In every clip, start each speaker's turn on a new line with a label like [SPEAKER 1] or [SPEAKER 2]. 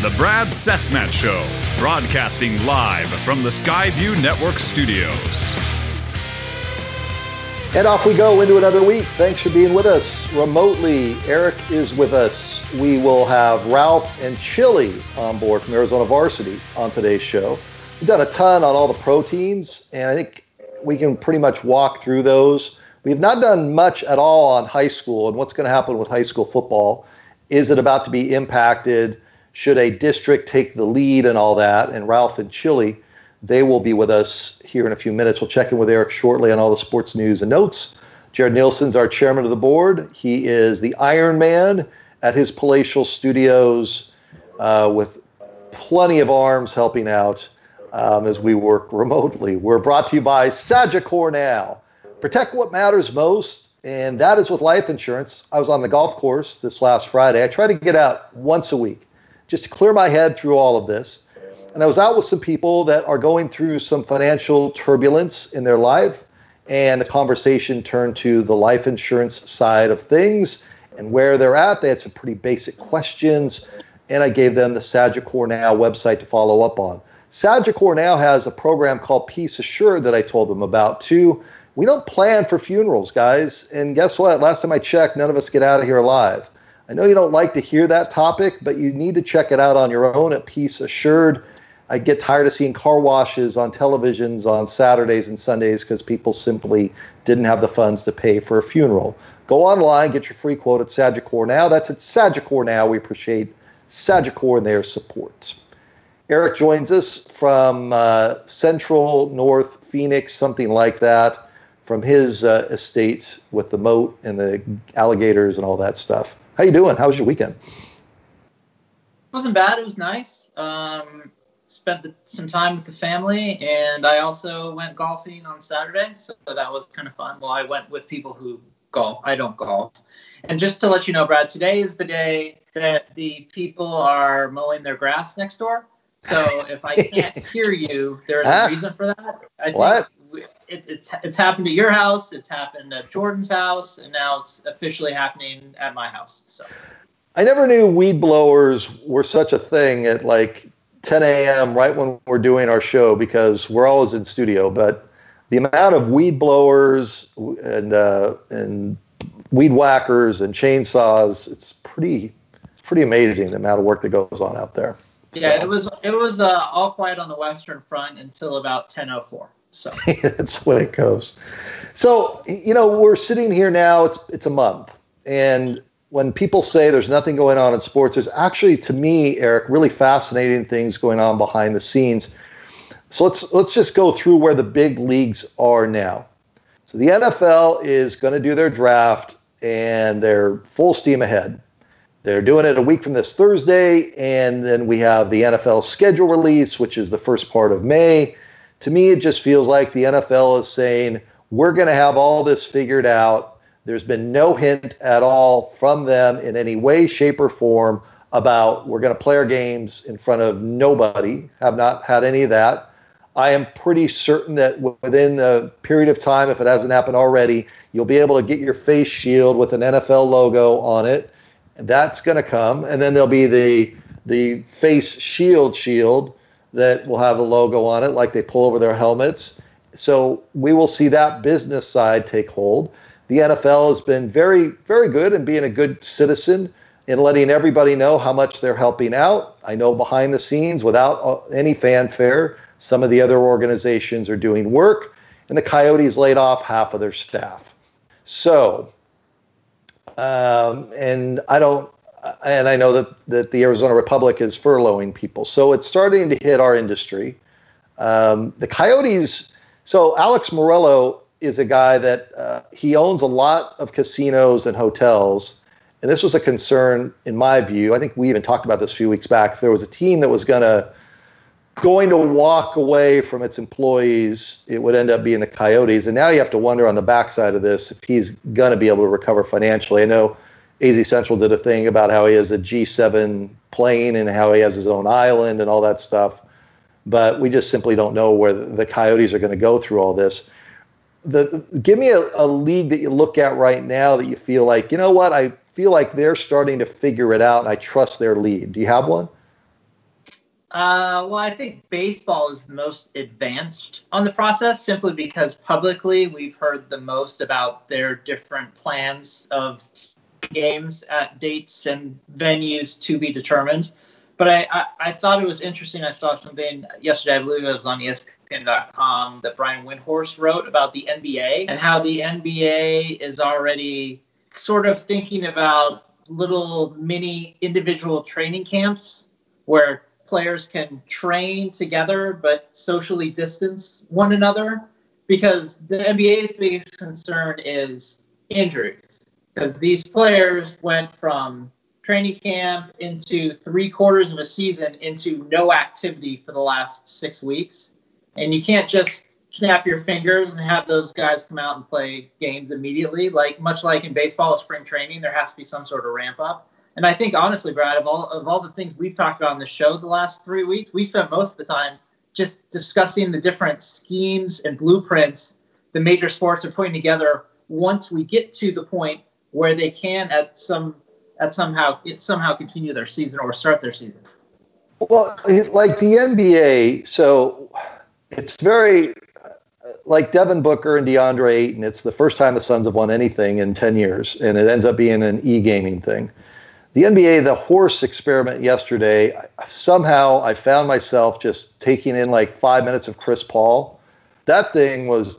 [SPEAKER 1] The Brad Cessmat Show, broadcasting live from the Skyview Network studios.
[SPEAKER 2] And off we go into another week. Thanks for being with us remotely. Eric is with us. We will have Ralph and Chili on board from Arizona Varsity on today's show. We've done a ton on all the pro teams, and I think we can pretty much walk through those. We've not done much at all on high school and what's going to happen with high school football. Is it about to be impacted? Should a district take the lead and all that? And Ralph and Chili, they will be with us here in a few minutes. We'll check in with Eric shortly on all the sports news and notes. Jared Nielsen's our chairman of the board. He is the Iron Man at his palatial studios with plenty of arms helping out as we work remotely. We're brought to you by Sagicor Now. Protect what matters most, and that is with life insurance. I was on the golf course this last Friday. I try to get out once a week just to clear my head through all of this. And I was out with some people that are going through some financial turbulence in their life, and the conversation turned to the life insurance side of things and where they're at. They had some pretty basic questions, and I gave them the Sagicor Now website to follow up on. Sagicor Now has a program called Peace Assured that I told them about too. We don't plan for funerals, guys, and guess what? Last time I checked, none of us get out of here alive. I know you don't like to hear that topic, but you need to check it out on your own at Peace Assured. I get tired of seeing car washes on televisions on Saturdays and Sundays because people simply didn't have the funds to pay for a funeral. Go online, get your free quote at Sagicor Now. That's at Sagicor Now. We appreciate Sagicor and their support. Eric joins us from Central North Phoenix, something like that, from his estate with the moat and the alligators and all that stuff. How you doing? How was your weekend?
[SPEAKER 3] It wasn't bad. It was nice. Spent some time with the family, and I also went golfing on Saturday, so that was kind of fun. Well, I went with people who golf. I don't golf. And just to let you know, Brad, today is the day that the people are mowing their grass next door. So if I can't hear you, there's a reason for that. I think
[SPEAKER 2] what?
[SPEAKER 3] It's happened at your house, it's happened at Jordan's house, and now it's officially happening at my house. So
[SPEAKER 2] I never knew weed blowers were such a thing at like 10 a.m. right when we're doing our show because we're always in studio. But the amount of weed blowers and weed whackers and chainsaws, it's pretty amazing the amount of work that goes on out there.
[SPEAKER 3] Yeah, so. It was all quiet on the Western Front until about 10:04. So
[SPEAKER 2] that's when it goes. So, we're sitting here now, it's a month. And when people say there's nothing going on in sports, there's actually, to me, Eric, really fascinating things going on behind the scenes. So let's just go through where the big leagues are now. So the NFL is going to do their draft, and they're full steam ahead. They're doing it a week from this Thursday, and then we have the NFL schedule release, which is the first part of May. To me, it just feels like the NFL is saying, we're going to have all this figured out. There's been no hint at all from them in any way, shape, or form about we're going to play our games in front of nobody. Have not had any of that. I am pretty certain that within a period of time, if it hasn't happened already, you'll be able to get your face shield with an NFL logo on it. And that's going to come. And then there'll be the face shield that will have the logo on it like they pull over their helmets. So we will see that business side take hold. The NFL has been very, very good in being a good citizen in letting everybody know how much they're helping out. I know behind the scenes, without any fanfare, some of the other organizations are doing work, and the Coyotes laid off half of their staff. So, and I know that the Arizona Republic is furloughing people. So it's starting to hit our industry. The Coyotes, so Alex Morello is a guy that he owns a lot of casinos and hotels. And this was a concern in my view. I think we even talked about this a few weeks back. If there was a team that was going to walk away from its employees, it would end up being the Coyotes. And now you have to wonder on the backside of this if he's going to be able to recover financially. I know AZ Central did a thing about how he has a G7 plane and how he has his own island and all that stuff. But we just simply don't know where the Coyotes are going to go through all this. Give me a league that you look at right now that you feel like, you know what, I feel like they're starting to figure it out and I trust their lead. Do you have one?
[SPEAKER 3] Well, I think baseball is the most advanced on the process simply because publicly we've heard the most about their different plans of games at dates and venues to be determined. But I thought it was interesting. I saw something yesterday, I believe it was on ESPN.com, that Brian Windhorst wrote about the NBA and how the NBA is already sort of thinking about little mini individual training camps where players can train together but socially distance one another, because the NBA's biggest concern is injuries. Because these players went from training camp into 3/4 of a season into no activity for the last 6 weeks. And you can't just snap your fingers and have those guys come out and play games immediately. Much like in baseball, spring training, there has to be some sort of ramp up. And I think, honestly, Brad, of all the things we've talked about on the show the last 3 weeks, we spent most of the time just discussing the different schemes and blueprints the major sports are putting together once we get to the point where they can somehow continue their season or start their season.
[SPEAKER 2] Well, like the NBA, so it's very like Devin Booker and DeAndre Ayton. It's the first time the Suns have won anything in 10 years, and it ends up being an e-gaming thing. The NBA, the horse experiment yesterday, somehow I found myself just taking in like 5 minutes of Chris Paul. That thing was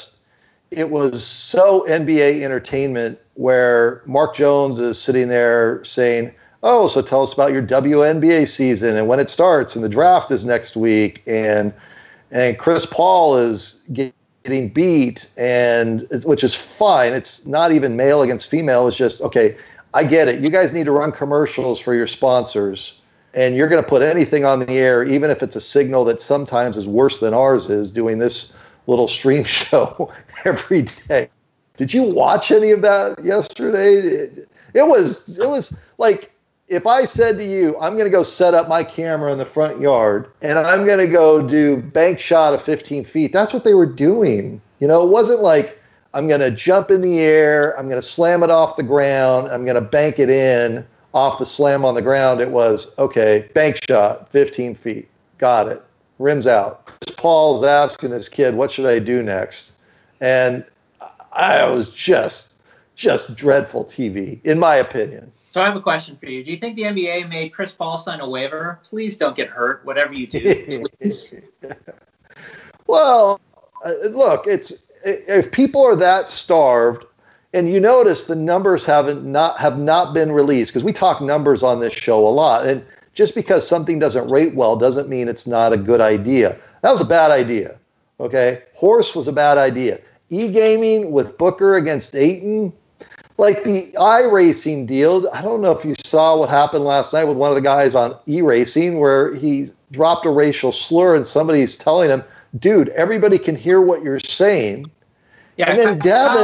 [SPEAKER 2] it was so NBA entertainment, where Mark Jones is sitting there saying, oh, so tell us about your WNBA season and when it starts, and the draft is next week, and Chris Paul is getting beat, and which is fine. It's not even male against female. It's just, okay, I get it. You guys need to run commercials for your sponsors, and you're going to put anything on the air, even if it's a signal that sometimes is worse than ours is, doing this little stream show every day. Did you watch any of that yesterday? It was like, if I said to you, I'm going to go set up my camera in the front yard and I'm going to go do bank shot of 15 feet, that's what they were doing. You know, it wasn't like, I'm going to jump in the air, I'm going to slam it off the ground, I'm going to bank it in off the slam on the ground. It was, okay, bank shot, 15 feet. Got it. Rims out. Chris Paul's asking his kid, what should I do next? And I was just dreadful TV, in my opinion.
[SPEAKER 3] So I have a question for you. Do you think the NBA made Chris Paul sign a waiver? Please don't get hurt, whatever you do.
[SPEAKER 2] Well, look, if people are that starved, and you notice the numbers have not been released, because we talk numbers on this show a lot, and just because something doesn't rate well doesn't mean it's not a good idea. That was a bad idea, okay? Horse was a bad idea. E-gaming with Booker against Ayton, like the iRacing deal, I don't know if you saw what happened last night with one of the guys on e-racing where he dropped a racial slur and somebody's telling him, dude, everybody can hear what you're saying.
[SPEAKER 3] Yeah,
[SPEAKER 2] and then
[SPEAKER 3] Kyle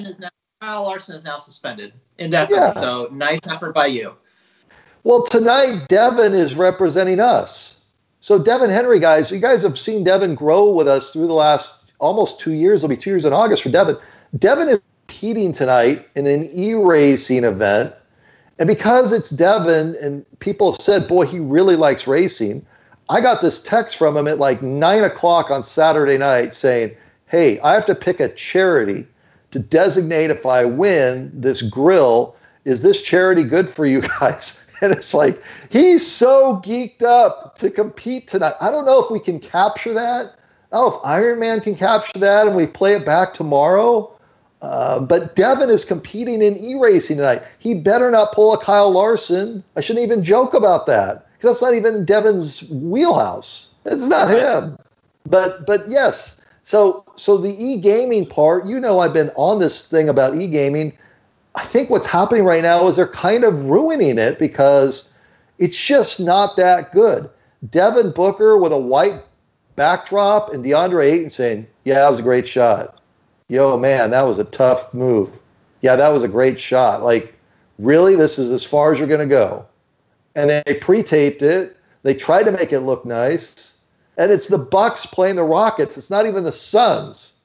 [SPEAKER 3] Larson is now suspended indefinitely, yeah. So nice effort by you.
[SPEAKER 2] Well, tonight, Devin is representing us. So Devin Henry, guys, you guys have seen Devin grow with us through the last almost 2 years. It'll be 2 years in August for Devin. Devin is competing tonight in an e-racing event. And because it's Devin and people have said, boy, he really likes racing, I got this text from him at like 9 o'clock on Saturday night saying, hey, I have to pick a charity to designate if I win this grill. Is this charity good for you guys? And it's like, he's so geeked up to compete tonight. I don't know if we can capture that. I don't know if Iron Man can capture that and we play it back tomorrow. But Devin is competing in e-racing tonight. He better not pull a Kyle Larson. I shouldn't even joke about that, because that's not even Devin's wheelhouse. It's not him. But yes. So the e-gaming part, you know, I've been on this thing about e-gaming. I think what's happening right now is they're kind of ruining it because it's just not that good. Devin Booker with a white backdrop and DeAndre Ayton saying, yeah, that was a great shot. Yo, man, that was a tough move. Yeah, that was a great shot. Like, really? This is as far as you're going to go? And they pre-taped it. They tried to make it look nice. And it's the Bucks playing the Rockets. It's not even the Suns.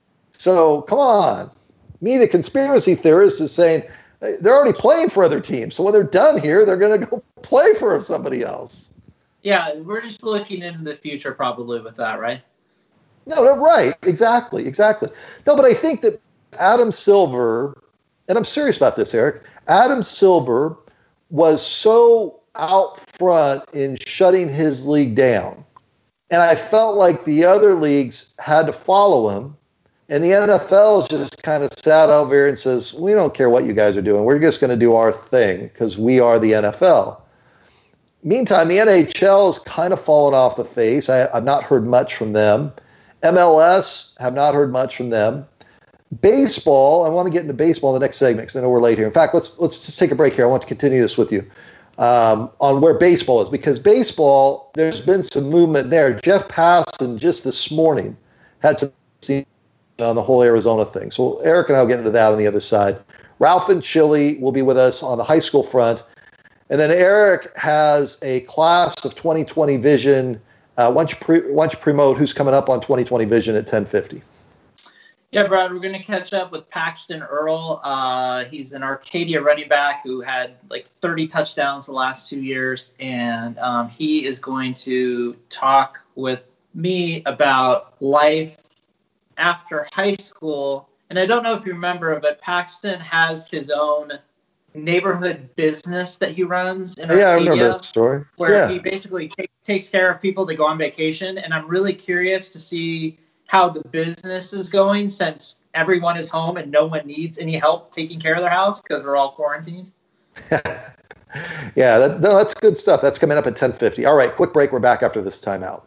[SPEAKER 2] So, come on. Me, the conspiracy theorist, is saying they're already playing for other teams. So when they're done here, they're going to go play for somebody else.
[SPEAKER 3] Yeah, we're just looking into the future probably with that, right?
[SPEAKER 2] No, right. Exactly. No, but I think that Adam Silver, and I'm serious about this, Eric, Adam Silver was so out front in shutting his league down. And I felt like the other leagues had to follow him. And the NFL just kind of sat over here and says, we don't care what you guys are doing. We're just going to do our thing because we are the NFL. Meantime, the NHL has kind of fallen off the face. I've not heard much from them. MLS, have not heard much from them. Baseball, I want to get into baseball in the next segment because I know we're late here. In fact, let's just take a break here. I want to continue this with you on where baseball is, because baseball, there's been some movement there. Jeff Passan just this morning had some on the whole Arizona thing. So Eric and I will get into that on the other side. Ralph and Chili will be with us on the high school front. And then Eric has a class of 2020 vision. Why don't you promote who's coming up on 2020 vision at 10:50?
[SPEAKER 3] Yeah, Brad, we're going to catch up with Paxton Earl. He's an Arcadia running back who had like 30 touchdowns the last 2 years. And he is going to talk with me about life after high school. And I don't know if you remember, but Paxton has his own neighborhood business that he runs in Arcadia.
[SPEAKER 2] Yeah, I remember that story.
[SPEAKER 3] Where he basically takes care of people that go on vacation. And I'm really curious to see how the business is going since everyone is home and no one needs any help taking care of their house because we're all quarantined.
[SPEAKER 2] Yeah, that's good stuff. That's coming up at 10:50. All right, quick break. We're back after this timeout.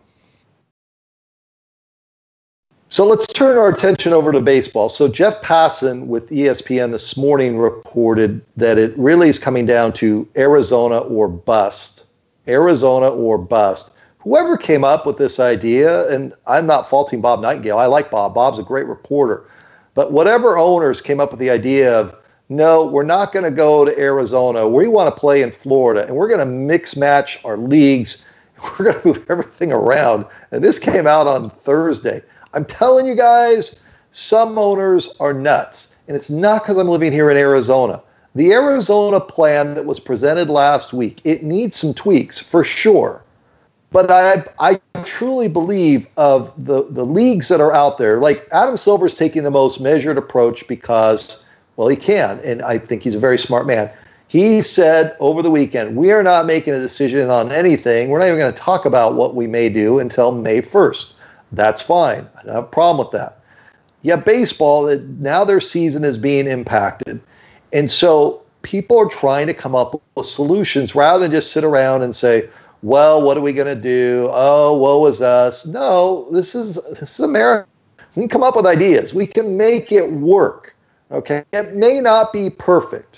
[SPEAKER 2] So let's turn our attention over to baseball. So Jeff Passan with ESPN this morning reported that it really is coming down to Arizona or bust. Arizona or bust. Whoever came up with this idea, and I'm not faulting Bob Nightingale. I like Bob. Bob's a great reporter. But whatever owners came up with the idea of, no, we're not going to go to Arizona. We want to play in Florida, and we're going to mix match our leagues. We're going to move everything around. And this came out on Thursday. I'm telling you guys, some owners are nuts. And it's not because I'm living here in Arizona. The Arizona plan that was presented last week, it needs some tweaks for sure. But I truly believe of the leagues that are out there, like Adam Silver's taking the most measured approach because, well, he can. And I think he's a very smart man. He said over the weekend, we are not making a decision on anything. We're not even going to talk about what we may do until May 1st. That's fine. I don't have a problem with that. Yeah, baseball, now their season is being impacted. And so people are trying to come up with solutions rather than just sit around and say, well, what are we going to do? Oh, woe is us. No, this is America. We can come up with ideas. We can make it work. Okay? It may not be perfect.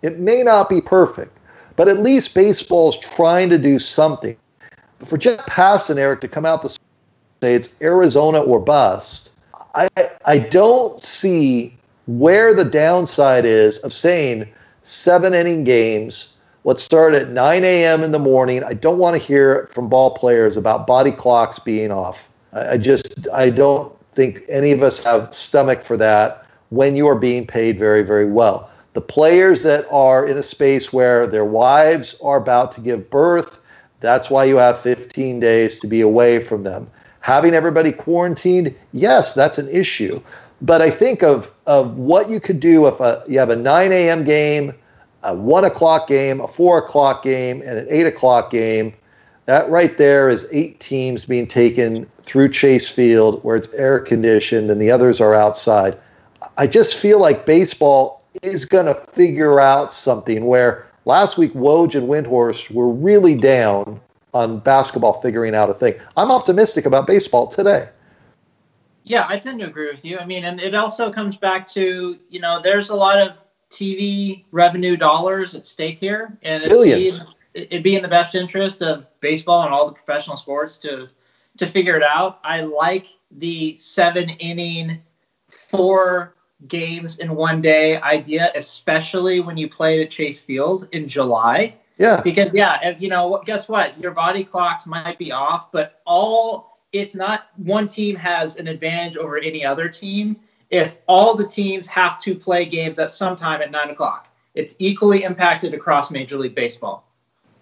[SPEAKER 2] But at least baseball is trying to do something. But for Jeff Passan, Eric, to come out this say it's Arizona or bust, I don't see where the downside is of saying 7-inning games. Let's start at 9 a.m. in the morning. I don't want to hear from ball players about body clocks being off. I don't think any of us have stomach for that when you are being paid very, very well. The players that are in a space where their wives are about to give birth, that's why you have 15 days to be away from them. Having everybody quarantined, yes, that's an issue. But I think of what you could do if you have a 9 a.m. game, a 1 o'clock game, a 4 o'clock game, and an 8 o'clock game. That right there is 8 teams being taken through Chase Field where it's air conditioned and the others are outside. I just feel like baseball is going to figure out something where last week Woj and Windhorst were really down on basketball figuring out a thing. I'm optimistic about baseball today.
[SPEAKER 3] Yeah, I tend to agree with you. I mean, and it also comes back to, there's a lot of TV revenue dollars at stake here. And it'd be in the best interest of baseball and all the professional sports to figure it out. I like the 7-inning, 4 games in one day idea, especially when you play at Chase Field in July.
[SPEAKER 2] Yeah.
[SPEAKER 3] Because, guess what? Your body clocks might be off, but it's not one team has an advantage over any other team. If all the teams have to play games at some time at 9 o'clock, it's equally impacted across Major League Baseball.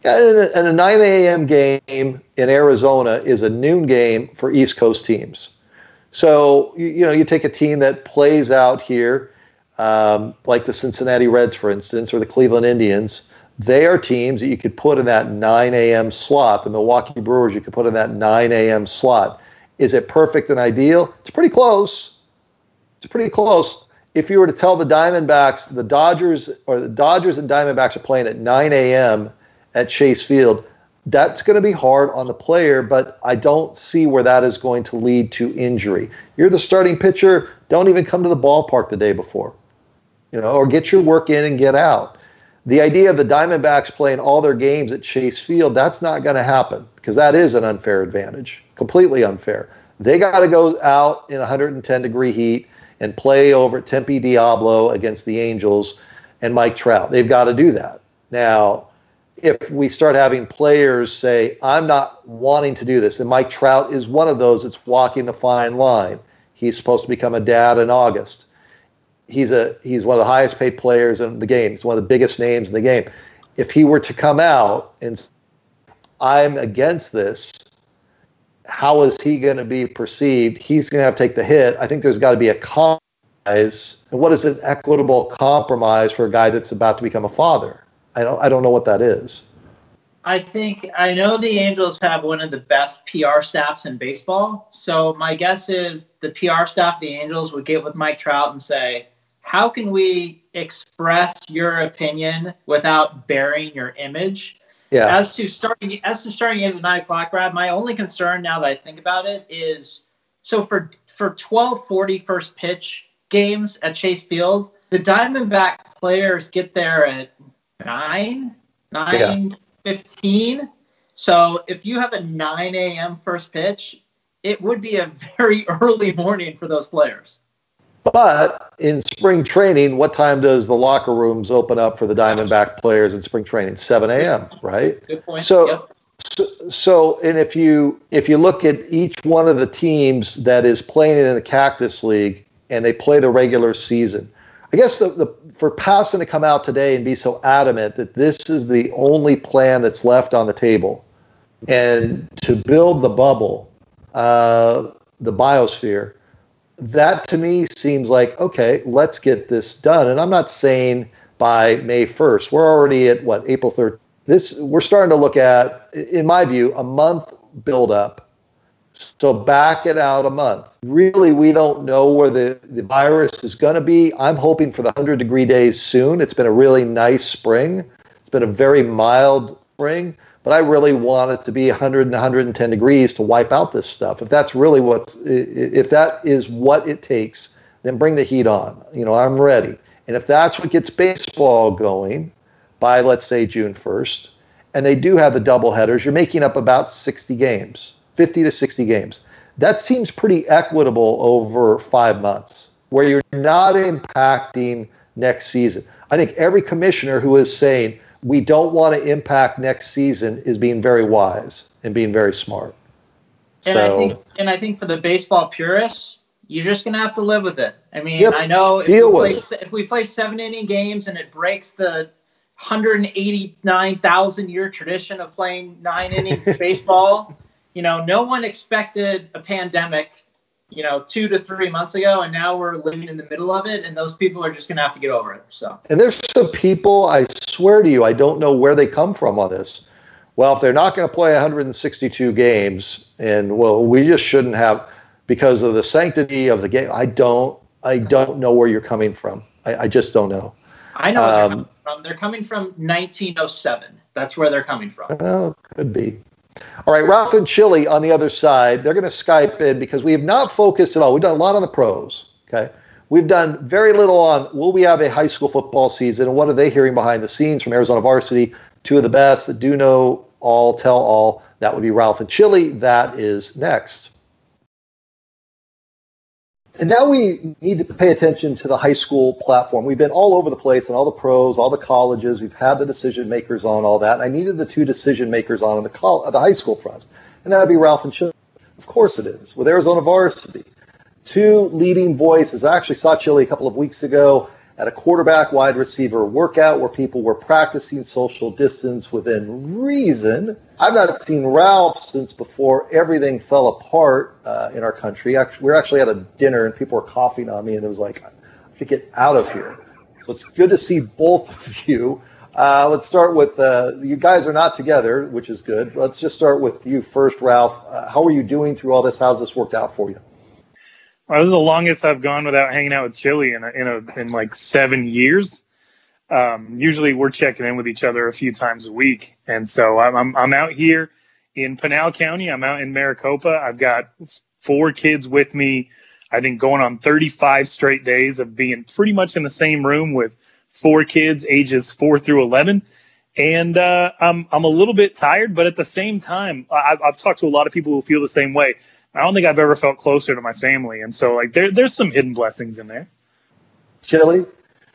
[SPEAKER 2] Yeah, and a 9 a.m. game in Arizona is a noon game for East Coast teams. So, you take a team that plays out here, like the Cincinnati Reds, for instance, or the Cleveland Indians. They are teams that you could put in that 9 a.m. slot. The Milwaukee Brewers, you could put in that 9 a.m. slot. Is it perfect and ideal? It's pretty close. If you were to tell the Diamondbacks, the Dodgers and Diamondbacks are playing at 9 a.m. at Chase Field, that's going to be hard on the player, but I don't see where that is going to lead to injury. You're the starting pitcher, don't even come to the ballpark the day before, or get your work in and get out. The idea of the Diamondbacks playing all their games at Chase Field, that's not going to happen because that is an unfair advantage, completely unfair. They got to go out in 110-degree heat and play over at Tempe Diablo against the Angels and Mike Trout. They've got to do that. Now, if we start having players say, I'm not wanting to do this, and Mike Trout is one of those that's walking the fine line. He's supposed to become a dad in August. He's one of the highest paid players in the game. He's one of the biggest names in the game. If he were to come out and say, I'm against this, how is he going to be perceived? He's going to have to take the hit. I think there's got to be a compromise. And what is an equitable compromise for a guy that's about to become a father? I don't know what that is.
[SPEAKER 3] I know the Angels have one of the best PR staffs in baseball. So my guess is the PR staff of the Angels would get with Mike Trout and say, how can we express your opinion without burying your image? Yeah. As to starting games at 9 o'clock, Brad, my only concern now that I think about it is, so for 12:40 first pitch games at Chase Field, the Diamondback players get there at 9:15. So if you have a 9 a.m. first pitch, it would be a very early morning for those players.
[SPEAKER 2] But in spring training, what time does the locker rooms open up for the Diamondback players in spring training? 7 a.m., right?
[SPEAKER 3] Good point.
[SPEAKER 2] So,
[SPEAKER 3] yep.
[SPEAKER 2] and if you look at each one of the teams that is playing in the Cactus League and they play the regular season, I guess for Passan to come out today and be so adamant that this is the only plan that's left on the table and to build the bubble, the biosphere, that to me seems like, okay, let's get this done. And I'm not saying by May 1st. We're already at, April 3rd. We're starting to look at, in my view, a month buildup. So back it out a month. Really, we don't know where the virus is going to be. I'm hoping for the 100-degree days soon. It's been a really nice spring. It's been a very mild spring. But I really want it to be 100 and 110 degrees to wipe out this stuff. If that is what it takes, then bring the heat on. I'm ready. And if that's what gets baseball going by, let's say, June 1st, and they do have the doubleheaders, you're making up about 60 games, 50 to 60 games. That seems pretty equitable over 5 months, where you're not impacting next season. I think every commissioner who is saying, we don't want to impact next season is being very wise and being very smart.
[SPEAKER 3] And I think for the baseball purists, you're just going to have to live with it. I mean, I know if we play 7-inning games and it breaks the 189,000 year tradition of playing 9-inning baseball, no one expected a pandemic, 2 to 3 months ago, and now we're living in the middle of it, and those people are just going to have to get over it. So, and
[SPEAKER 2] there's some people, I swear to you, I don't know where they come from on this. Well, if they're not going to play 162 games, and we just shouldn't have because of the sanctity of the game. I don't know where you're coming from. I just don't know.
[SPEAKER 3] I know where they're coming from. They're coming from 1907. That's where they're coming from.
[SPEAKER 2] Oh, could be. All right, Ralph and Chili on the other side, they're going to Skype in because we have not focused at all. We've done a lot on the pros, okay? We've done very little on will we have a high school football season and what are they hearing behind the scenes from Arizona Varsity. Two of the best that do know all, tell all. That would be Ralph and Chili. That is next. And now we need to pay attention to the high school platform. We've been all over the place on all the pros, all the colleges. We've had the decision makers on all that. And I needed the two decision makers on the high school front. And that would be Ralph and Chili. Of course it is, with Arizona Varsity. Two leading voices. I actually saw Chili a couple of weeks ago at a quarterback wide receiver workout where people were practicing social distance within reason. I've not seen Ralph since before everything fell apart in our country. We were actually at a dinner and people were coughing on me, and it was like, I have to get out of here. So it's good to see both of you. Let's start with, you guys are not together, which is good. Let's just start with you first, Ralph. How are you doing through all this? How's this worked out for you?
[SPEAKER 4] Well, this is the longest I've gone without hanging out with Chili in like 7 years. Usually we're checking in with each other a few times a week. And so I'm out here in Pinal County. I'm out in Maricopa. I've got 4 kids with me, I think going on 35 straight days of being pretty much in the same room with 4 kids ages 4 through 11. And I'm a little bit tired, but at the same time, I've talked to a lot of people who feel the same way. I don't think I've ever felt closer to my family. And so like there's some hidden blessings in there.
[SPEAKER 2] Chili?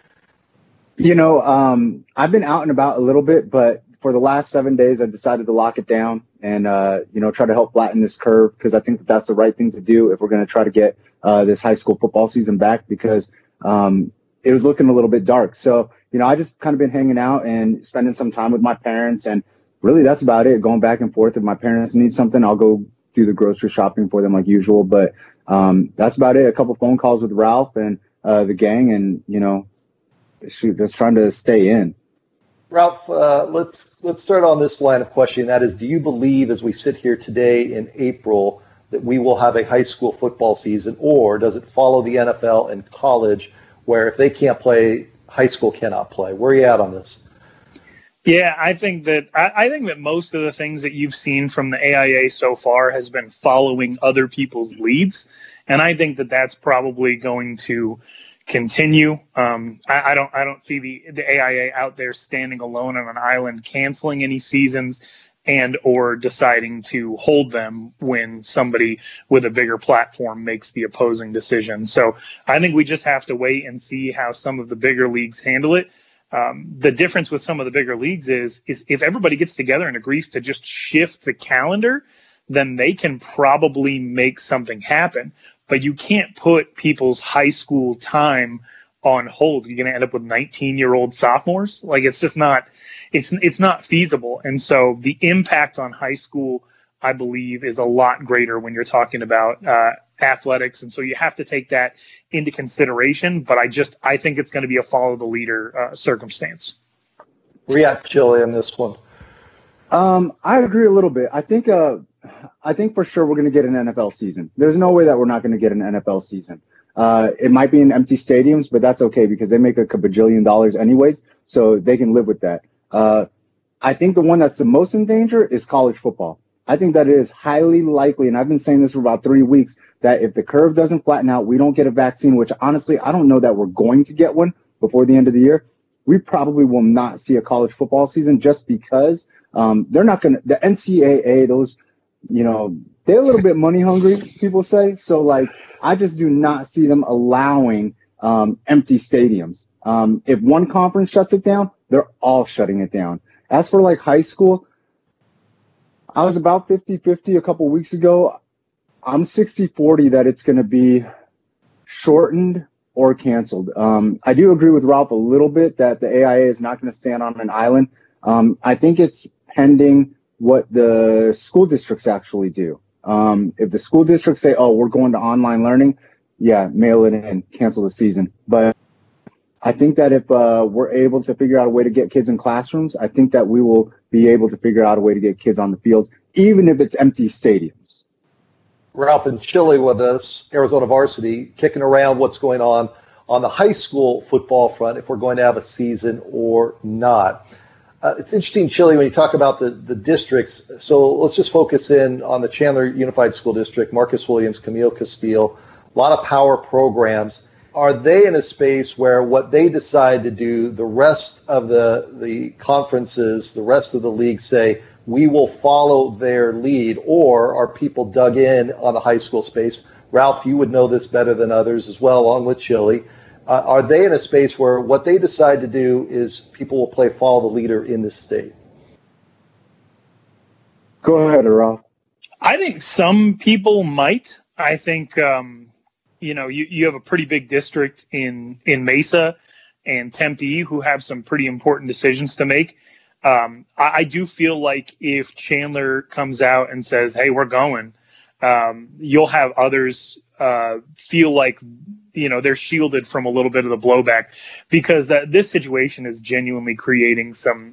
[SPEAKER 5] I've been out and about a little bit, but for the last 7 days, I decided to lock it down and, try to help flatten this curve, because I think that that's the right thing to do if we're going to try to get this high school football season back, because it was looking a little bit dark. So, I just kind of been hanging out and spending some time with my parents, and really that's about it. Going back and forth. If my parents need something, I'll go do the grocery shopping for them like usual. But that's about it. A couple phone calls with Ralph and the gang, and, just trying to stay in.
[SPEAKER 2] Ralph, let's start on this line of questioning. That is, do you believe as we sit here today in April that we will have a high school football season, or does it follow the NFL and college where if they can't play, high school cannot play? Where are you at on this?
[SPEAKER 4] Yeah, I think that most of the things that you've seen from the AIA so far has been following other people's leads. And I think that that's probably going to continue. I don't see the AIA out there standing alone on an island, canceling any seasons and or deciding to hold them when somebody with a bigger platform makes the opposing decision. So I think we just have to wait and see how some of the bigger leagues handle it. The difference with some of the bigger leagues is if everybody gets together and agrees to just shift the calendar, then they can probably make something happen. But you can't put people's high school time on hold. You're going to end up with 19-year-old sophomores. Like, it's just not, it's not feasible. And so the impact on high school, I believe, is a lot greater when you're talking about athletics. And so you have to take that into consideration. But I think it's going to be a follow the leader circumstance.
[SPEAKER 2] React, Chili, on this one.
[SPEAKER 5] I agree a little bit. I think for sure we're going to get an NFL season. There's no way that we're not going to get an NFL season. It might be in empty stadiums, but that's okay because they make a bajillion dollars anyways, so they can live with that. I think the one that's the most in danger is college football. I think that it is highly likely, and I've been saying this for about 3 weeks, that if the curve doesn't flatten out, we don't get a vaccine, which honestly, I don't know that we're going to get one before the end of the year. We probably will not see a college football season just because they're not going to, the NCAA, those, they're a little bit money hungry, people say. So like, I just do not see them allowing empty stadiums. If one conference shuts it down, they're all shutting it down. As for like high school, I was about 50-50 a couple weeks ago. I'm 60-40 that it's going to be shortened or canceled. I do agree with Ralph a little bit that the AIA is not going to stand on an island. I think it's pending what the school districts actually do. If the school districts say, oh, we're going to online learning, yeah, mail it in, cancel the season. But I think that if we're able to figure out a way to get kids in classrooms, I think that we will be able to figure out a way to get kids on the fields, even if it's empty stadiums.
[SPEAKER 2] Ralph and Chili with us, Arizona Varsity, kicking around what's going on the high school football front, if we're going to have a season or not. It's interesting, Chili, when you talk about the districts. So let's just focus in on the Chandler Unified School District, Marcus Williams, Camille Castile, a lot of power programs. Are they in a space where what they decide to do, the rest of the conferences, the rest of the league say, we will follow their lead, or are people dug in on the high school space? Ralph, you would know this better than others as well, along with Chili. Are they in a space where what they decide to do is people will play follow the leader in this state?
[SPEAKER 5] Go ahead, Ralph.
[SPEAKER 4] I think some people might. I think, you have a pretty big district in Mesa. and Tempe, who have some pretty important decisions to make. I do feel like if Chandler comes out and says, hey, we're going, you'll have others feel like, they're shielded from a little bit of the blowback, because this situation is genuinely creating some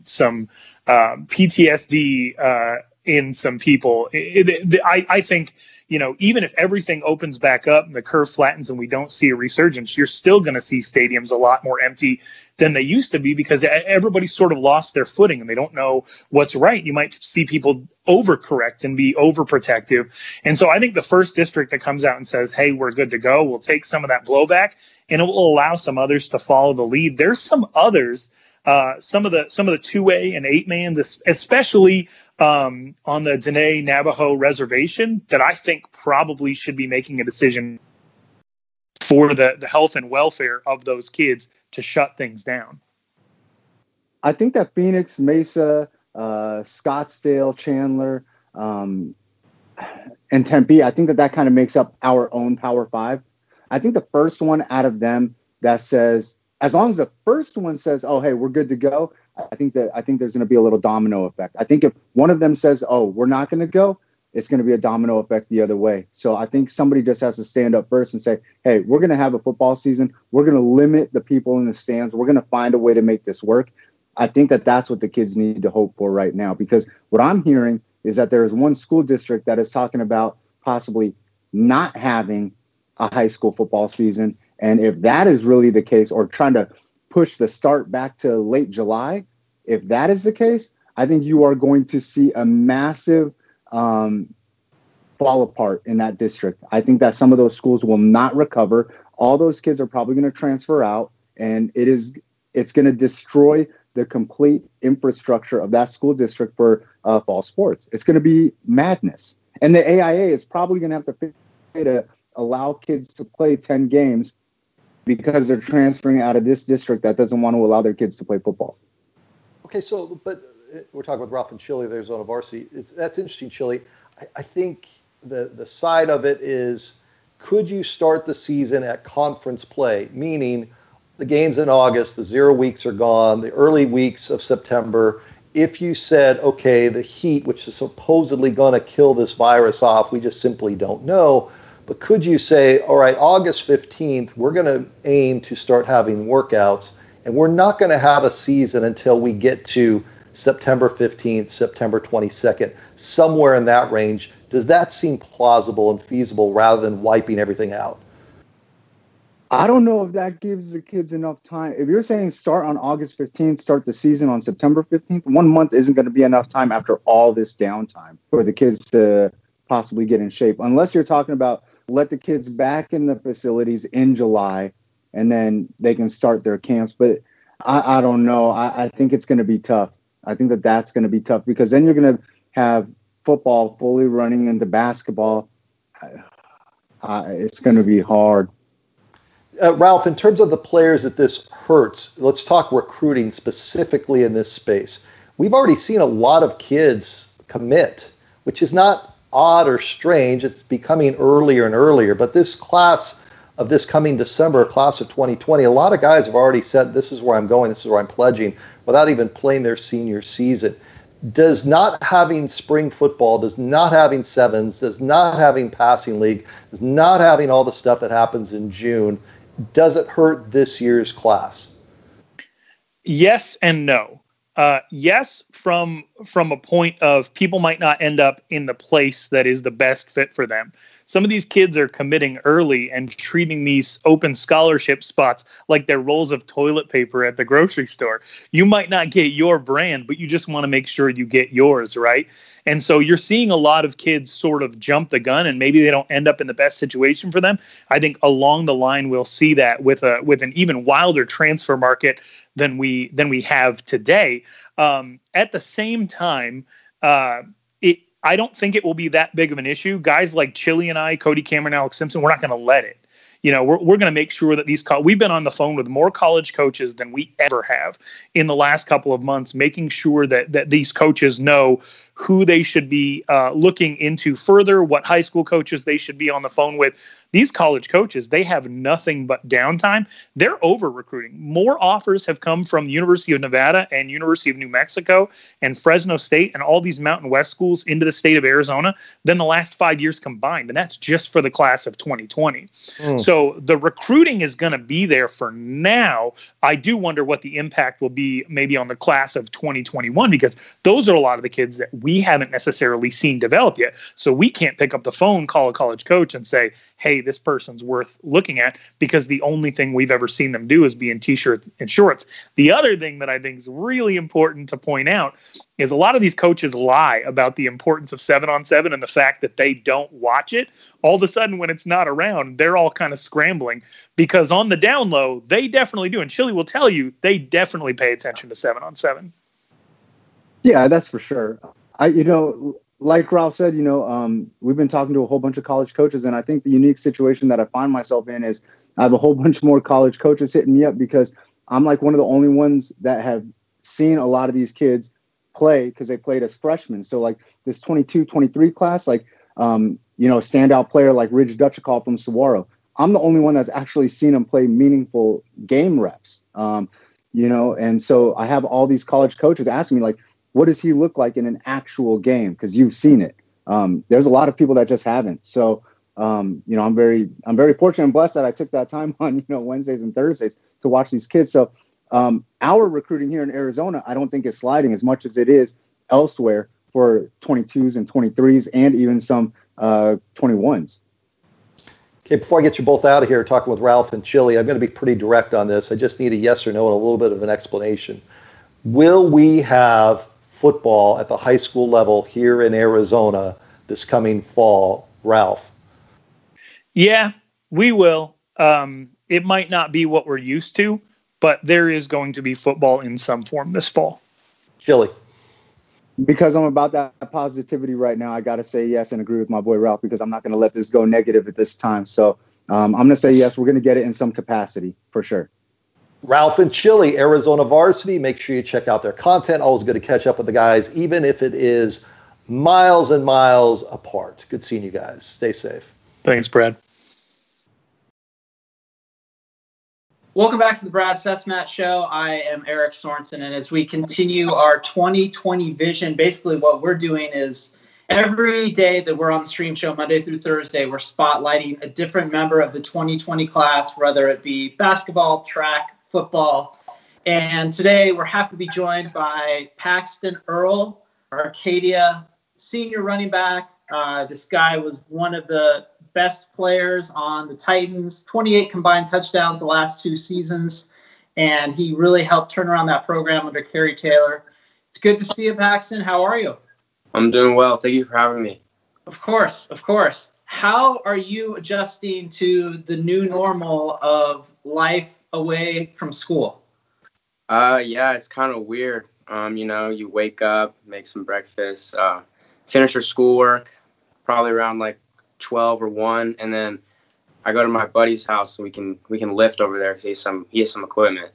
[SPEAKER 4] PTSD in some people. I think, even if everything opens back up and the curve flattens and we don't see a resurgence, you're still going to see stadiums a lot more empty than they used to be, because everybody's sort of lost their footing and they don't know what's right. You might see people overcorrect and be overprotective. And so I think the first district that comes out and says, hey, we're good to go, will take some of that blowback, and it will allow some others to follow the lead. There's some others, some of the 2A and 8-mans, especially on the Dene Navajo reservation, that I think probably should be making a decision for the health and welfare of those kids to shut things down.
[SPEAKER 5] I think that Phoenix, Mesa, Scottsdale, Chandler, and Tempe, I think that kind of makes up our own Power 5. I think the first one out of them that says, as long as the first one says, oh, hey, we're good to go, I think there's going to be a little domino effect. I think if one of them says, oh, we're not going to go, it's going to be a domino effect the other way. So I think somebody just has to stand up first and say, hey, we're going to have a football season. We're going to limit the people in the stands. We're going to find a way to make this work. I think that's what the kids need to hope for right now, because what I'm hearing is that there is one school district that is talking about possibly not having a high school football season. And if that is really the case, or trying to push the start back to late July, if that is the case, I think you are going to see a massive fall apart in that district. I think that some of those schools will not recover. All those kids are probably going to transfer out, and it's going to destroy the complete infrastructure of that school district for fall sports. It's going to be madness. And the AIA is probably going to have to pay to allow kids to play 10 games because they're transferring out of this district that doesn't want to allow their kids to play football.
[SPEAKER 2] Okay, so, but we're talking with Ralph and Chili, there's on a varsity. That's interesting, Chili. I think the side of it is, could you start the season at conference play, meaning the games in August, the 0 weeks are gone, the early weeks of September. If you said, okay, the heat, which is supposedly going to kill this virus off, we just simply don't know. But could you say, all right, August 15th, we're going to aim to start having workouts, and we're not going to have a season until we get to September 15th, September 22nd, somewhere in that range. Does that seem plausible and feasible rather than wiping everything out?
[SPEAKER 5] I don't know if that gives the kids enough time. If you're saying start on August 15th, start the season on September 15th, 1 month isn't going to be enough time after all this downtime for the kids to possibly get in shape. Unless you're talking about let the kids back in the facilities in July and then they can start their camps. But I don't know. I think it's going to be tough. I think that's going to be tough, because then you're going to have football fully running into basketball. It's going to be hard.
[SPEAKER 2] Ralph, in terms of the players that this hurts, let's talk recruiting specifically in this space. We've already seen a lot of kids commit, which is not odd or strange. It's becoming earlier and earlier. But this class of this coming December, class of 2020, a lot of guys have already said, this is where I'm going, this is where I'm pledging, without even playing their senior season. Does not having spring football, does not having sevens, does not having passing league, does not having all the stuff that happens in June, does it hurt this year's class?
[SPEAKER 4] Yes and no. Yes, from a point of people might not end up in the place that is the best fit for them. Some of these kids are committing early and treating these open scholarship spots like they're rolls of toilet paper at the grocery store. You might not get your brand, but you just want to make sure you get yours, right? And so you're seeing a lot of kids sort of jump the gun, and maybe they don't end up in the best situation for them. I think along the line we'll see that with an even wilder transfer market than we have today. At the same time, I don't think it will be that big of an issue. Guys like Chili and I, Cody Cameron, Alex Simpson, we're not going to let it. We're going to make sure that we've been on the phone with more college coaches than we ever have in the last couple of months, making sure that these coaches know who they should be looking into further, what high school coaches they should be on the phone with these college coaches, they have nothing but downtime. They're over recruiting. More offers have come from University of Nevada and University of New Mexico and Fresno State and all these Mountain West schools into the state of Arizona than the last 5 years combined. And that's just for the class of 2020. So the recruiting is going to be there for now. I do wonder what the impact will be maybe on the class of 2021, because those are a lot of the kids that we haven't necessarily seen develop yet. So we can't pick up the phone, call a college coach and say, hey, this person's worth looking at, because the only thing we've ever seen them do is be in t-shirts and shorts. The other thing that I think is really important to point out is a lot of these coaches lie about the importance of 7-on-7 and the fact that they don't watch it. All of a sudden, when it's not around, they're all kind of scrambling, because on the down low, they definitely do. And Chili will tell you, they definitely pay attention to 7-on-7.
[SPEAKER 5] Yeah, that's for sure. Like Ralph said, we've been talking to a whole bunch of college coaches, and I think the unique situation that I find myself in is I have a whole bunch more college coaches hitting me up, because I'm like one of the only ones that have seen a lot of these kids play, because they played as freshmen. So like this 22, 23 class, like, standout player like Ridge Dutchakall from Saguaro, I'm the only one that's actually seen him play meaningful game reps. And so I have all these college coaches asking me, like, what does he look like in an actual game? Because you've seen it. There's a lot of people that just haven't. So, I'm very fortunate and blessed that I took that time on, Wednesdays and Thursdays to watch these kids. So our recruiting here in Arizona, I don't think is sliding as much as it is elsewhere for 22s and 23s and even some 21s.
[SPEAKER 2] Okay, before I get you both out of here talking with Ralph and Chili, I'm going to be pretty direct on this. I just need a yes or no and a little bit of an explanation. Will we have football at the high school level here in Arizona this coming fall, Ralph?
[SPEAKER 4] Yeah, we will. It might not be what we're used to, but there is going to be football in some form this fall.
[SPEAKER 2] Chili.
[SPEAKER 5] Because I'm about that positivity right now, I got to say yes and agree with my boy Ralph, because I'm not going to let this go negative at this time. So I'm going to say yes, we're going to get it in some capacity for sure.
[SPEAKER 2] Ralph and Chili, Arizona Varsity. Make sure you check out their content. Always good to catch up with the guys, even if it is miles and miles apart. Good seeing you guys. Stay safe.
[SPEAKER 4] Thanks, Brad.
[SPEAKER 3] Welcome back to the Brad Setsmat Show. I am Eric Sorensen, and as we continue our 2020 vision, basically what we're doing is every day that we're on the stream show, Monday through Thursday, we're spotlighting a different member of the 2020 class, whether it be basketball, track, football. And today we're happy to be joined by Paxton Earl, Arcadia senior running back. This guy was one of the best players on the Titans, 28 combined touchdowns the last 2 seasons, and he really helped turn around that program under Kerry Taylor. It's good to see you, Paxton. How are you?
[SPEAKER 6] I'm doing well. Thank you for having me.
[SPEAKER 3] Of course, of course. How are you adjusting to the new normal of life away from school?
[SPEAKER 6] Yeah, it's kind of weird. You wake up, make some breakfast, finish your schoolwork, probably around like 12 or 1, and then I go to my buddy's house and we can lift over there because he has some equipment.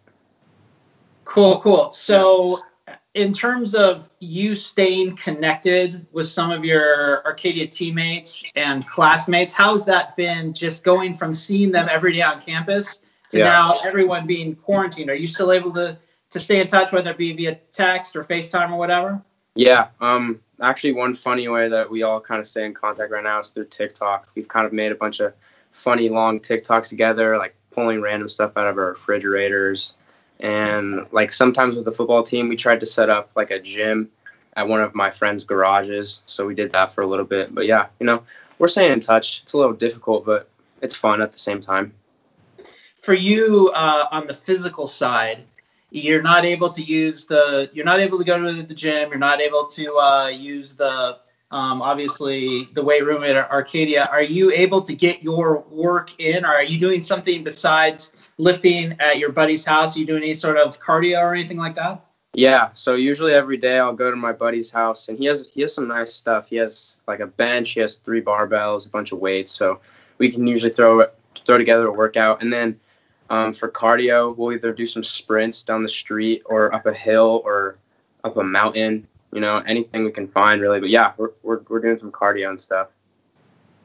[SPEAKER 3] Cool. So in terms of you staying connected with some of your Arcadia teammates and classmates, how's that been, just going from seeing them every day on campus to now everyone being quarantined? Are you still able to stay in touch, whether it be via text or FaceTime or whatever?
[SPEAKER 6] Yeah. Actually, one funny way that we all kind of stay in contact right now is through TikTok. We've kind of made a bunch of funny long TikToks together, like pulling random stuff out of our refrigerators. And like sometimes with the football team, we tried to set up like a gym at one of my friends' garages. So we did that for a little bit. But yeah, we're staying in touch. It's a little difficult, but it's fun at the same time.
[SPEAKER 3] For you, on the physical side, you're not able to go to the gym. You're not able to use the, obviously the weight room at Arcadia. Are you able to get your work in? Or are you doing something besides lifting at your buddy's house? Are you doing any sort of cardio or anything like that?
[SPEAKER 6] Yeah. So usually every day I'll go to my buddy's house, and he has some nice stuff. He has like a bench. He has 3 barbells, a bunch of weights. So we can usually throw together a workout. And then for cardio, we'll either do some sprints down the street or up a hill or up a mountain, anything we can find really. But yeah, we're doing some cardio and stuff.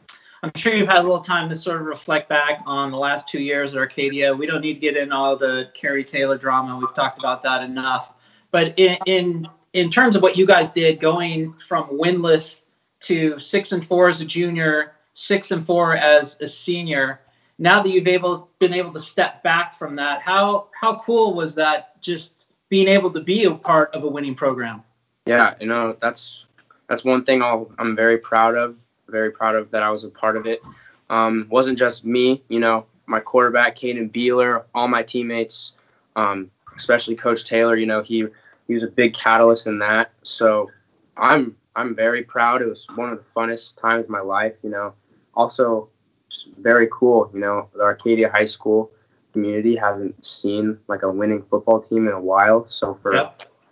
[SPEAKER 3] I'm sure you've had a little time to sort of reflect back on the last 2 years at Arcadia. We don't need to get in all the Kerry Taylor drama. We've talked about that enough. But in terms of what you guys did, going from winless to 6-4 as a junior, 6-4 as a senior, now that you've been able to step back from that, how cool was that, just being able to be a part of a winning program?
[SPEAKER 6] Yeah, that's one thing I'm very proud of. Very proud of that I was a part of it. Wasn't just me, my quarterback, Caden Beeler, all my teammates, especially Coach Taylor, he was a big catalyst in that. So I'm very proud. It was one of the funnest times of my life, Also very cool, the Arcadia High School community hasn't seen like a winning football team in a while. So for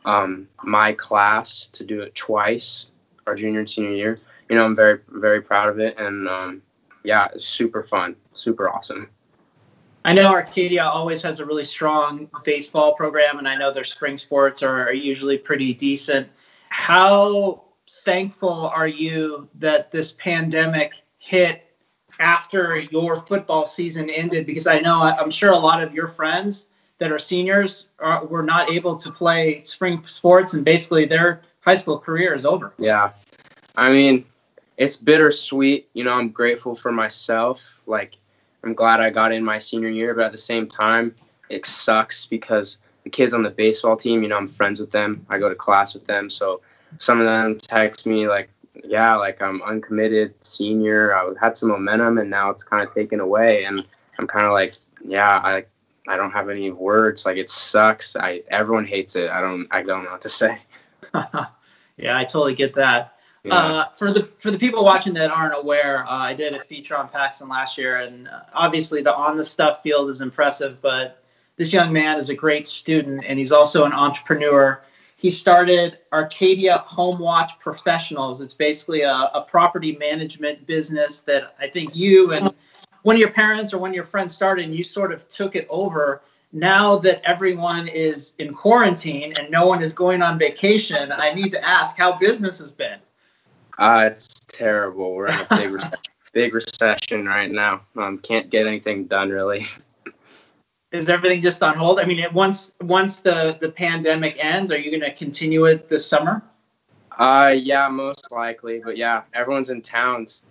[SPEAKER 6] my class to do it twice, our junior and senior year, I'm very, very proud of it. And it's super fun, super awesome.
[SPEAKER 3] I know Arcadia always has a really strong baseball program, and I know their spring sports are usually pretty decent. How thankful are you that this pandemic hit after your football season ended? Because I'm sure a lot of your friends that are seniors were not able to play spring sports, and basically their high school career is over.
[SPEAKER 6] Yeah. I mean, it's bittersweet. I'm grateful for myself. Like, I'm glad I got in my senior year, but at the same time, it sucks because the kids on the baseball team, I'm friends with them. I go to class with them. So some of them text me like, I'm uncommitted senior. I had some momentum and now it's kind of taken away. And I'm kind of like, I don't have any words. Like, it sucks. Everyone hates it. I don't know what to say.
[SPEAKER 3] Yeah, I totally get that.
[SPEAKER 6] Yeah.
[SPEAKER 3] For the people watching that aren't aware, I did a feature on Paxton last year, and obviously the on the stuff field is impressive, but this young man is a great student, and he's also an entrepreneur. He started Arcadia Home Watch Professionals. It's basically a property management business that I think you and one of your parents or one of your friends started, and you sort of took it over. Now that everyone is in quarantine and no one is going on vacation, I need to ask how business has been.
[SPEAKER 6] It's terrible. We're in a big recession right now. Can't get anything done, really.
[SPEAKER 3] Is everything just on hold? I mean, once the pandemic ends, are you going to continue it this summer?
[SPEAKER 6] Yeah, most likely. But yeah, everyone's in towns.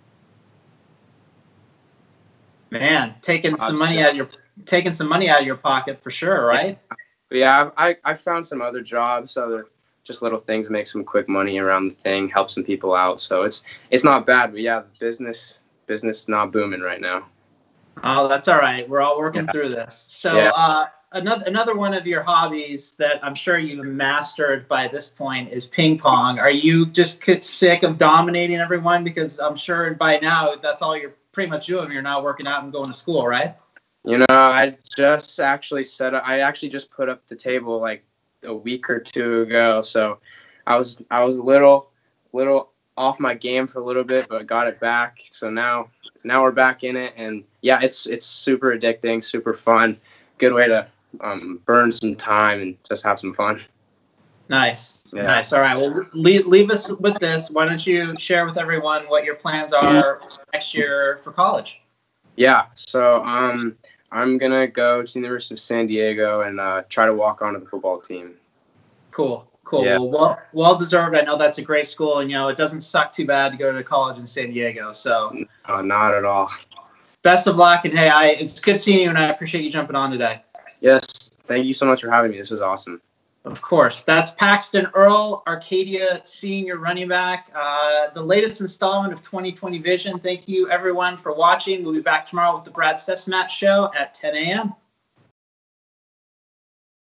[SPEAKER 3] Man, taking some money out of your pocket for sure, right?
[SPEAKER 6] But yeah, I found some other jobs, just little things, make some quick money around the thing, help some people out. So it's not bad, but yeah, business is not booming right now.
[SPEAKER 3] Oh, that's all right. We're all working through this. So another one of your hobbies that I'm sure you've mastered by this point is ping pong. Are you just sick of dominating everyone? Because I'm sure by now that's all you're pretty much doing. You're not working out and going to school, right?
[SPEAKER 6] I just actually just put up the table like a week or two ago, so I was a little off my game for a little bit, but got it back. So now we're back in it, and yeah, it's super addicting, super fun, good way to burn some time and just have some fun.
[SPEAKER 3] Nice. All right, well, leave us with this. Why don't you share with everyone what your plans are next year for college?
[SPEAKER 6] Yeah, so I'm going to go to the University of San Diego and try to walk onto the football team.
[SPEAKER 3] Cool.
[SPEAKER 6] Yeah.
[SPEAKER 3] Well deserved. I know that's a great school, and it doesn't suck too bad to go to college in San Diego. So
[SPEAKER 6] not at all.
[SPEAKER 3] Best of luck, and hey, it's good seeing you, and I appreciate you jumping on today.
[SPEAKER 6] Yes, thank you so much for having me. This is awesome.
[SPEAKER 3] Of course. That's Paxton Earl, Arcadia senior running back. The latest installment of 2020 Vision. Thank you, everyone, for watching. We'll be back tomorrow with the Brad Sesmat Show at 10 a.m.